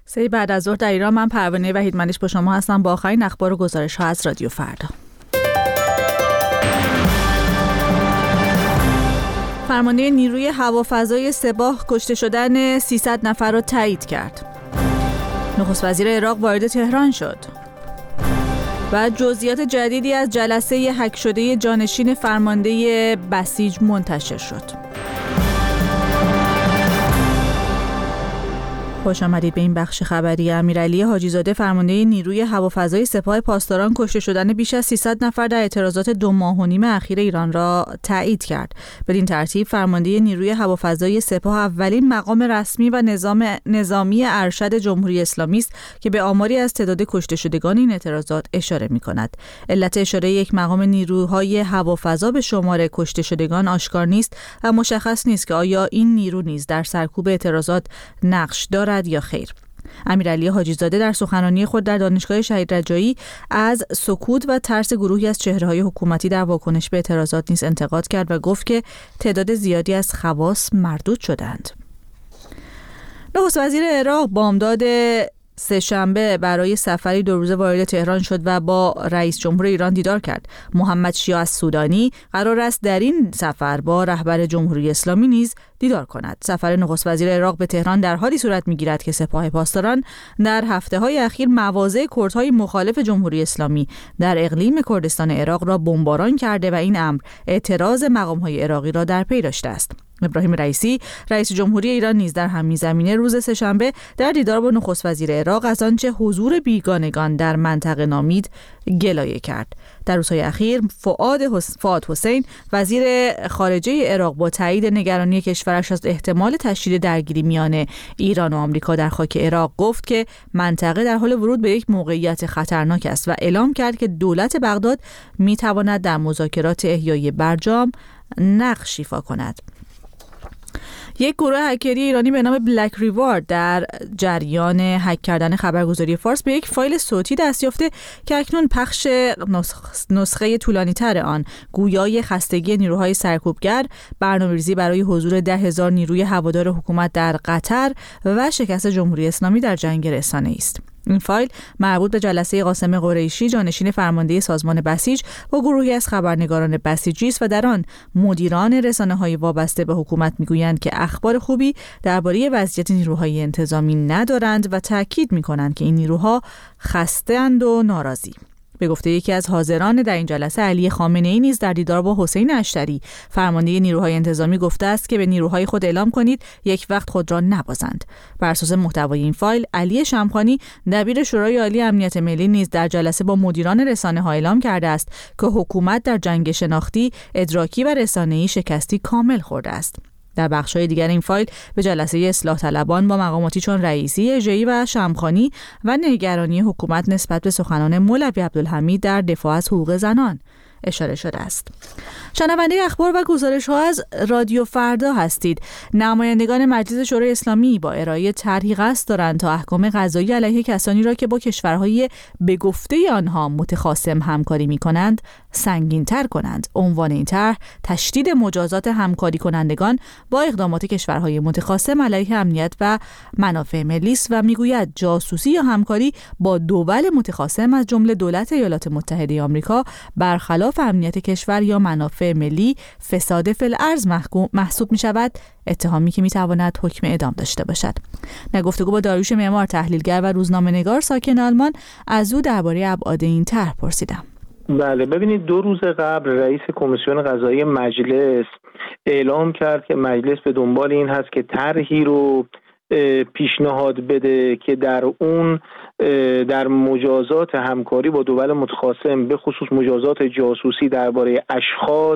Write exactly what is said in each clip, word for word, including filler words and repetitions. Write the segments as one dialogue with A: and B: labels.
A: سه بعد از ظهر در ایران. من پروانه وحیدمنیش با شما هستم با آخرین اخبار و گزارش‌ها از رادیو فردا. فرمانده نیروی هوافضای سپاه کشته شدن سیصد نفر را تایید کرد. نخست وزیر عراق وارد تهران شد. و جزئیات جدیدی از جلسه هک شده جانشین فرمانده بسیج منتشر شد. خوش آمدید به این بخش خبری. امیرعلی حاجی‌زاده فرمانده نیروی هوافضای سپاه پاسداران کشته شدن بیش از سیصد نفر در اعتراضات دو ماه و نیم اخیر ایران را تایید کرد. بدین ترتیب فرمانده نیروی هوافضای سپاه اولین مقام رسمی و نظام نظامی ارشد جمهوری اسلامی است که به آماری از تعداد کشته شدگان این اعتراضات اشاره می‌کند. علت اشاره یک مقام نیروهای هوافضا به شمار کشته شدگان آشکار نیست و مشخص نیست که آیا این نیرو نیز در سرکوب اعتراضات نقش دارد یا خیر. امیرعلی حاجی‌زاده در سخنرانی خود در دانشگاه شهید رجایی از سکوت و ترس گروهی از چهره‌های حکومتی در واکنش به اعتراضات نیز انتقاد کرد و گفت که تعداد زیادی از خواص مردود شدند. نخست وزیر عراق بامداد سه‌شنبه برای سفری دو روزه وارد تهران شد و با رئیس جمهور ایران دیدار کرد. محمد شیاع السودانی قرار است در این سفر با رهبر جمهوری اسلامی نیز دیدار کند. سفر نخست وزیر عراق به تهران در حالی صورت می‌گیرد که سپاه پاسداران در هفته‌های اخیر مواضع کردهای مخالف جمهوری اسلامی در اقلیم کردستان عراق را بمباران کرده و این امر اعتراض مقام‌های عراقی را در پی داشته است. ابراهیم رئیسی رئیس جمهوری ایران نیز در همین زمینه روز سه‌شنبه در دیدار با نخست وزیر عراق از آنچه حضور بیگانگان در منطقه نامید گلایه کرد. در روزهای اخیر فؤاد حس... فؤاد حسین وزیر خارجه عراق با تایید نگرانی کشورش از احتمال تشدید درگیری میان ایران و آمریکا در خاک عراق گفت که منطقه در حال ورود به یک موقعیت خطرناک است و اعلام کرد که دولت بغداد میتواند در مذاکرات احیای برجام نقش ایفا کند. یک گروه هکری ایرانی به نام بلک ریوارد در جریان هک کردن خبرگزاری فارس به یک فایل صوتی دست یافته که اکنون پخش نسخه طولانی تر آن گویای خستگی نیروهای سرکوبگر، برنامه‌ریزی برای حضور ده هزار نیروی هوادار حکومت در قطر و شکست جمهوری اسلامی در جنگ رسانه‌ای است. این فایل مربوط به جلسه قاسم قریشی جانشین فرمانده سازمان بسیج با گروهی از خبرنگاران بسیجی است و در آن مدیران رسانه‌های وابسته به حکومت میگویند که اخبار خوبی درباره وضعیت نیروهای انتظامی ندارند و تاکید میکنند که این نیروها خسته‌اند و ناراضی. به گفته یکی از حاضران در این جلسه، علی خامنه‌ای نیز در دیدار با حسین اشتری فرمانده نیروهای انتظامی گفته است که به نیروهای خود اعلام کنید یک وقت خود را نبازند. بر اساس محتوای این فایل، علی شمخانی دبیر شورای عالی امنیت ملی نیز در جلسه با مدیران رسانه‌ها اعلام کرده است که حکومت در جنگ شناختی، ادراکی و رسانه‌ای شکستی کامل خورده است. در بخش‌های دیگر این فایل به جلسه اصلاح طلبان با مقاماتی چون رئیسی، اژه‌ای و شمخانی و نگرانی حکومت نسبت به سخنان مولوی عبدالحمید در دفاع از حقوق زنان اشاره شده است. شنونده اخبار و گزارش‌ها از رادیو فردا هستید. نمایندگان مجلس شورای اسلامی با ارائه طرحی قصد دارند تا احکام قضایی علیه کسانی را که با کشورهای به گفته آنها متخاصم همکاری می‌کنند سنگین‌تر کنند. عنوان این طرح تشدید مجازات همکاری کنندگان با اقدامات کشورهای متخاصم علیه امنیت و منافع ملی است و میگوید جاسوسی یا همکاری با دول متخاصم از جمله دولت ایالات متحده آمریکا برخلاف امنیت کشور یا منافع ملی فساد فی الارض محسوب می شود، اتهامی که می تواند حکم اعدام داشته باشد. در گفتگو با داریوش معمار تحلیلگر و روزنامه‌نگار ساکن آلمان از او درباره ابعاد این طرح پرسیدم.
B: بله، ببینید دو روز قبل رئیس کمیسیون قضایی مجلس اعلام کرد که مجلس به دنبال این هست که طرحی رو پیشنهاد بده که در اون در مجازات همکاری با دول متخاصم به خصوص مجازات جاسوسی درباره اشخاص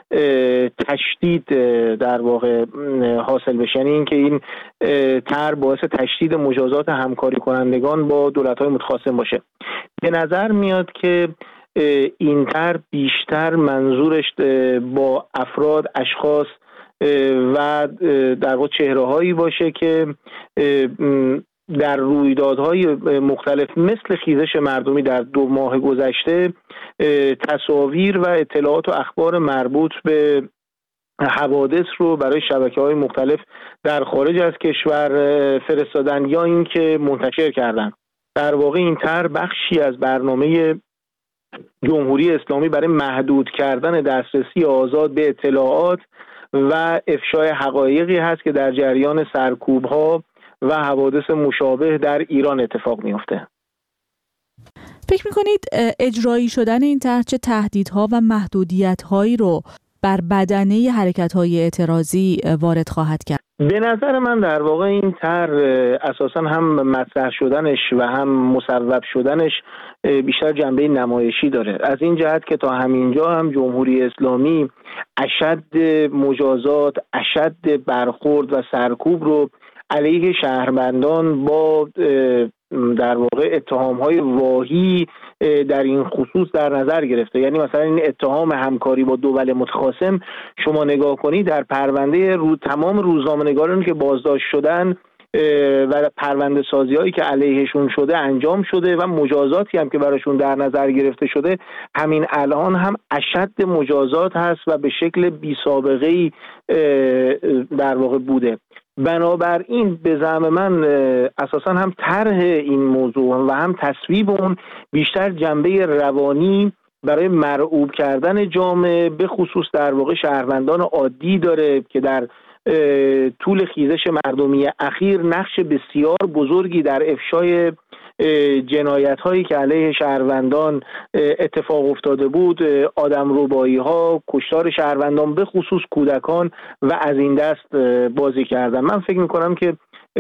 B: تشدید در واقع حاصل بشه، یعنی این که این طرح باعث تشدید مجازات همکاری کنندگان با دولت‌های متخاصم باشه. به نظر میاد که این طرح بیشتر منظورش با افراد، اشخاص و در واقع چهره‌هایی باشه که در رویدادهای مختلف مثل خیزش مردمی در دو ماه گذشته تصاویر و اطلاعات و اخبار مربوط به حوادث رو برای شبکه‌های مختلف در خارج از کشور فرستادن یا اینکه منتشر کردن. در واقع این طرح بخشی از برنامه جمهوری اسلامی برای محدود کردن دسترسی آزاد به اطلاعات و افشای حقایقی هست که در جریان سرکوب‌ها و حوادث مشابه در ایران اتفاق میفته.
A: فکر میکنید اجرایی شدن این طرح چه تهدیدها و محدودیت‌هایی رو بر بدنه حرکت‌های اعتراضی وارد خواهد کرد؟
B: به نظر من در واقع این طرح اساساً هم مطرح شدنش و هم مصوب شدنش بیشتر جنبه نمایشی داره، از این جهت که تا همینجا هم جمهوری اسلامی اشد مجازات، اشد برخورد و سرکوب رو علیه شهروندان با در واقع اتهام‌های واهی در این خصوص در نظر گرفته. یعنی مثلا این اتهام همکاری با دول متخاصم، شما نگاه کنید در پرونده رو تمام روزنامه‌نگارانی که بازداشت شدن و پرونده سازی هایی که علیهشون شده انجام شده و مجازاتی هم که براشون در نظر گرفته شده، همین الان هم اشد مجازات هست و به شکل بی سابقه‌ای در واقع بوده. بنابراین به زعم من اساسا هم طرح این موضوع و هم تصویب اون بیشتر جنبه روانی برای مرعوب کردن جامعه به خصوص در واقع شهروندان عادی داره که در طول خیزش مردمی اخیر نقش بسیار بزرگی در افشای جنایت هایی که علیه شهروندان اتفاق افتاده بود، آدمربایی ها، کشتار شهروندان به خصوص کودکان و از این دست بازی کردن. من فکر میکنم که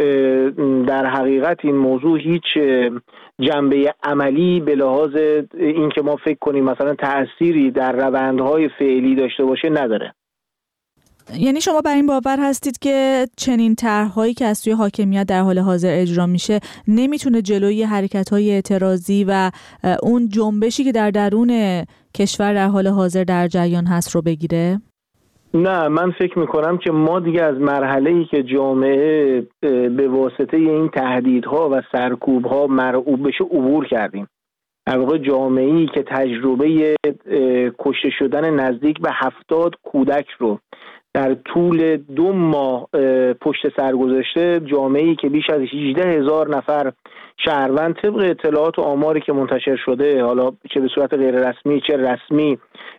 B: در حقیقت این موضوع هیچ جنبه عملی به لحاظ این که ما فکر کنیم مثلا تأثیری در روندهای فعلی داشته باشه نداره.
A: یعنی شما بر این باور هستید که چنین طرح‌هایی که از سوی حاکمیت در حال حاضر اجرا میشه نمیتونه جلوی حرکت‌های اعتراضی و اون جنبشی که در درون کشور در حال حاضر در جریان هست رو بگیره؟
B: نه، من فکر میکنم که ما دیگه از مرحله‌ای که جامعه به واسطه این تهدیدها و سرکوب‌ها مرعوب بشه عبور کردیم. در واقع جامعه‌ای که تجربه کشته شدن نزدیک به هفتاد کودک رو در طول دو ماه پشت سر گذاشته، جامعه‌ای که بیش از هجده هزار نفر شهروند طبق اطلاعات و آماری که منتشر شده، حالا چه به صورت غیر رسمی چه رسمی،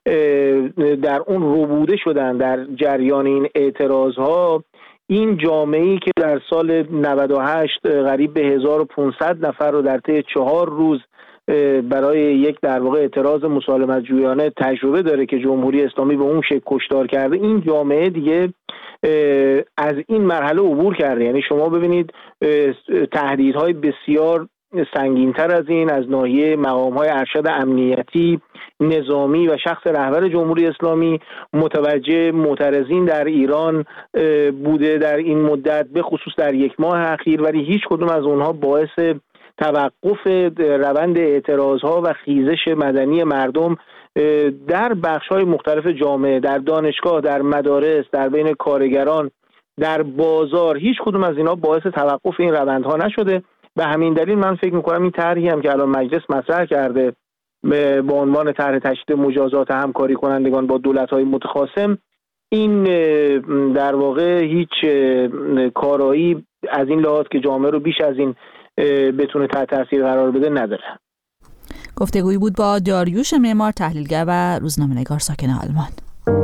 B: در اون ربوده شدن در جریان این اعتراضها، این جامعه‌ای که در سال نود و هشت قریب به هزار و پانصد نفر رو در طی چهار روز برای یک در واقع اعتراض مسالمت جویانه تجربه داره که جمهوری اسلامی به اون شکل کشتار کرده، این جامعه دیگه از این مرحله عبور کرده. یعنی شما ببینید تهدیدهای بسیار سنگین‌تر از این از ناحیه مقام‌های ارشد امنیتی، نظامی و شخص رهبر جمهوری اسلامی متوجه معترضین در ایران بوده در این مدت، به خصوص در یک ماه اخیر، ولی هیچ کدوم از اونها باعث توقف روند اعتراضها و خیزش مدنی مردم در بخش‌های مختلف جامعه، در دانشگاه، در مدارس، در بین کارگران، در بازار، هیچ کدوم از اینا باعث توقف این روندها نشده. به همین دلیل من فکر می‌کنم این طرحی هم که الان مجلس مطرح کرده به عنوان طرح تشدید مجازات همکاری کنندگان با دولت‌های متخاصم، این در واقع هیچ کارایی از این لحاظ که جامعه رو بیش از این بتونه تحت تاثیر قرار بده نداره.
A: گفتگویی بود با داریوش معمار، تحلیلگر و روزنامه‌نگار ساکن آلمان.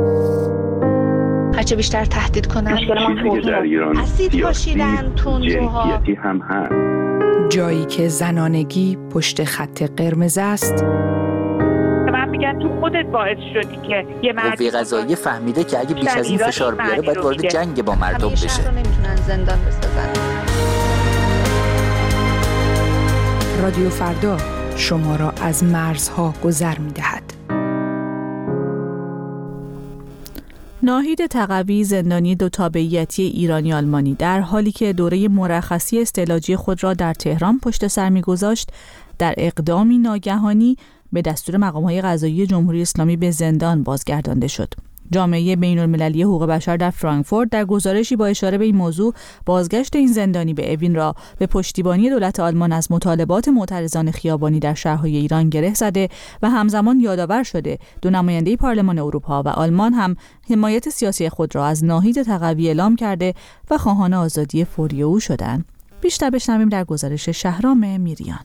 C: هرچه بیشتر تهدید کنن
D: در ایران
C: اسید پاشیدن تندروها
D: هم هست.
E: جایی که زنانگی پشت خط قرمز است.
F: من میگن تو خودت باعث شدی که یه مرد
G: قوه قضاییه فهمیده که اگه بیش از این فشار بیاره باید وارد جنگ با مردم بشه.
C: شهر رو نمیتونن زندان بسازن.
E: رادیو فردا شما را از مرزها گذر می‌دهد.
A: ناهید تقوی، زندانی دو تابعیتی ایرانی آلمانی، در حالی که دوره مرخصی استعلاجی خود را در تهران پشت سر می‌گذاشت، در اقدامی ناگهانی به دستور مقام‌های قضایی جمهوری اسلامی به زندان بازگردانده شد. جامعه بین‌المللی حقوق بشر در فرانکفورت در گزارشی با اشاره به این موضوع بازگشت این زندانی به اوین را به پشتیبانی دولت آلمان از مطالبات معترضان خیابانی در شهرهای ایران گره زده و همزمان یادآور شده دو نماینده پارلمان اروپا و آلمان هم حمایت سیاسی خود را از ناهید تقوی اعلام کرده و خواهان آزادی فوری او شدند. بیشتر بشنویم در گزارش شهرام میریان.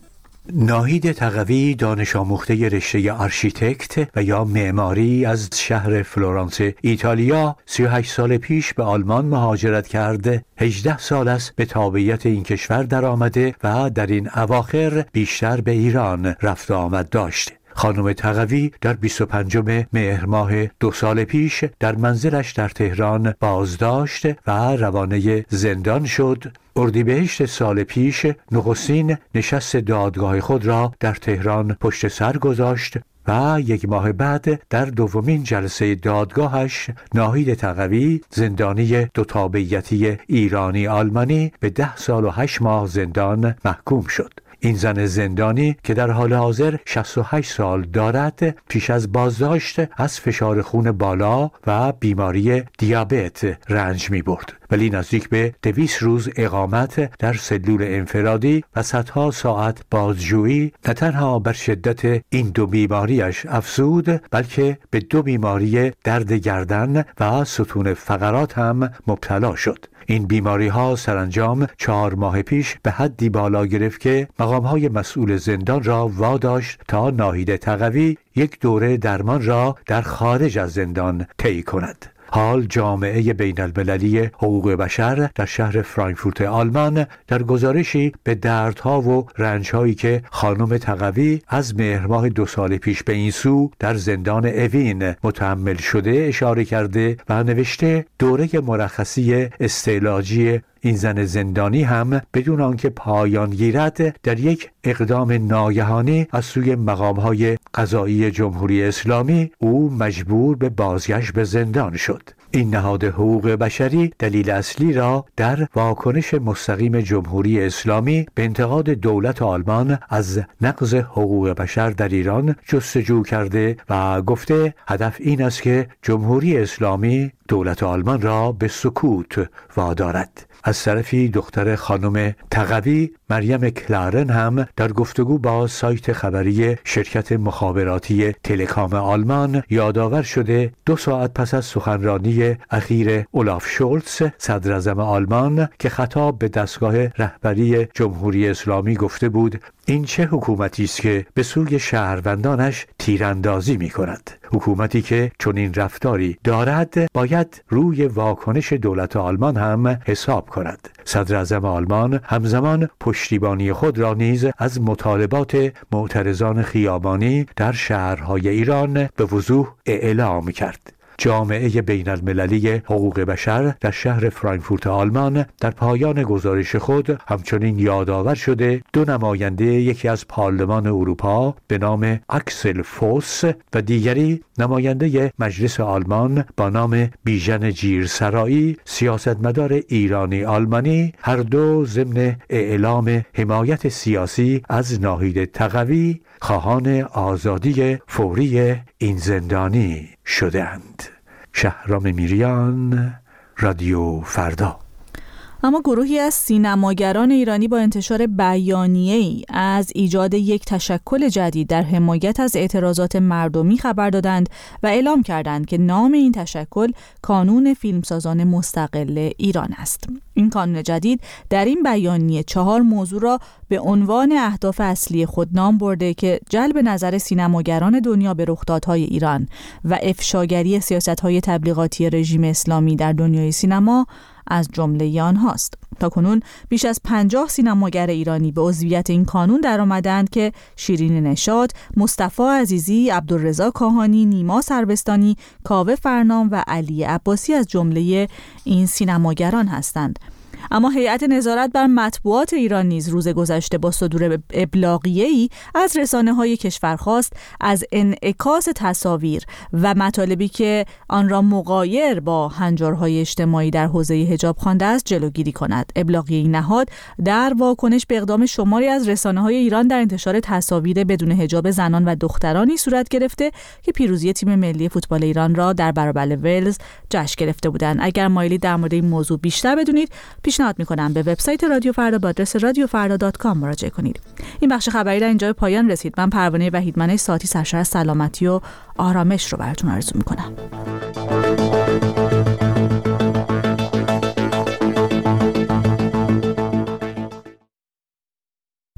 D: ناهید تقوی دانش آموخته رشته آرشیتکت و یا معماری از شهر فلورانس ایتالیا سی و هشت سال پیش به آلمان مهاجرت کرده. هجده سال است به تابعیت این کشور در آمده و در این اواخر بیشتر به ایران رفت و آمد داشته. خانم تقوی در بیست و پنجم مهر ماه دو سال پیش در منزلش در تهران بازداشت و روانه زندان شد. اردیبهشت سال پیش نخستین نشست دادگاه خود را در تهران پشت سر گذاشت و یک ماه بعد در دومین جلسه دادگاهش ناهید تقوی زندانی دو تابعیتی ایرانی آلمانی به ده سال و هشت ماه زندان محکوم شد. این زن زندانی که در حال حاضر شصت و هشت سال دارد پیش از بازداشت از فشار خون بالا و بیماری دیابت رنج می برد، ولی نزدیک به دویست روز اقامت در سلول انفرادی و صدها ساعت بازجویی نه تنها بر شدت این دو بیماریش افزود، بلکه به دو بیماری درد گردن و ستون فقرات هم مبتلا شد. این بیماری ها سرانجام چهار ماه پیش به حدی بالا گرفت که مقام های مسئول زندان را واداشت تا ناهید تقوی یک دوره درمان را در خارج از زندان طی کند. حال جامعه بین المللی حقوق بشر در شهر فرانکفورت آلمان در گزارشی به دردها و رنجهایی که خانم تقوی از مهر ماه دو سال پیش به این سو در زندان اوین متحمل شده اشاره کرده و نوشته دوره مرخصی استعلاجی این زن زندانی هم بدون آنکه پایان گیرد در یک اقدام ناگهانی از سوی مقام‌های قضایی جمهوری اسلامی او مجبور به بازگشت به زندان شد. این نهاد حقوق بشری دلیل اصلی را در واکنش مستقیم جمهوری اسلامی به انتقاد دولت آلمان از نقض حقوق بشر در ایران جستجو کرده و گفته هدف این است که جمهوری اسلامی دولت آلمان را به سکوت وادارد. از طرفی دختر خانم تقوی مریم کلارن هم در گفتگو با سایت خبری شرکت مخابراتی تلکام آلمان یادآور شده دو ساعت پس از سخنرانی اخیر اولاف شولتز صدر اعظم آلمان که خطاب به دستگاه رهبری جمهوری اسلامی گفته بود این چه حکومتی است که به سوی شهروندانش تیراندازی می کند؟ حکومتی که چنین رفتاری دارد باید روی واکنش دولت آلمان هم حساب کند. صدر اعظم آلمان همزمان پشتیبانی خود را نیز از مطالبات معترضان خیابانی در شهرهای ایران به وضوح اعلام کرد. جامعه بین المللی حقوق بشر در شهر فرانکفورت آلمان در پایان گزارش خود همچنین یادآور شده دو نماینده یکی از پارلمان اروپا به نام اکسل فوس و دیگری نماینده مجلس آلمان با نام بیژن جیرسرایی سیاستمدار ایرانی آلمانی هر دو ضمن اعلام حمایت سیاسی از ناهید تقوی خواهان آزادی فوری این زندانی شدند. شهرام میریان، رادیو فردا.
A: اما گروهی از سینماگران ایرانی با انتشار بیانیه‌ای از ایجاد یک تشکل جدید در حمایت از اعتراضات مردمی خبر دادند و اعلام کردند که نام این تشکل کانون فیلمسازان مستقل ایران است. این کانون جدید در این بیانیه چهار موضوع را به عنوان اهداف اصلی خود نام برده که جلب نظر سینماگران دنیا به رخدادهای ایران و افشاگری سیاست‌های تبلیغاتی رژیم اسلامی در دنیای سینما از جمله آنهاست. تاکنون بیش از پنجاه سینماگر ایرانی به عضویت این کانون درآمدند که شیرین نشاط، مصطفی عزیزی، عبدالرضا کاهانی، نیما سربستانی، کاوه فرنام و علی عباسی از جمله این سینماگران هستند. اما هیئت نظارت بر مطبوعات ایران نیز روز گذشته با صدور ابلاغیه‌ای از رسانه‌های کشور خواست از انعکاس تصاویر و مطالبی که آن را مغایر با هنجارهای اجتماعی در حوزه حجاب خوانده است جلوگیری کند. ابلاغیه نهاد در واکنش به اقدام شماری از رسانه‌های ایران در انتشار تصاویر بدون حجاب زنان و دخترانی صورت گرفته که پیروزی تیم ملی فوتبال ایران را در برابر ولز جشن گرفته بودند. اگر مایلی در مورد این موضوع بیشتر بدونید، پیشنهاد می‌کنم به وبسایت رادیو فردا با آدرس رادیو فردا دات کام مراجعه کنید. این بخش خبری در اینجا به پایان رسید. من پروانه وحیدمنه ساعتی سرشار سلامتی و آرامش رو براتون آرزو می‌کنم.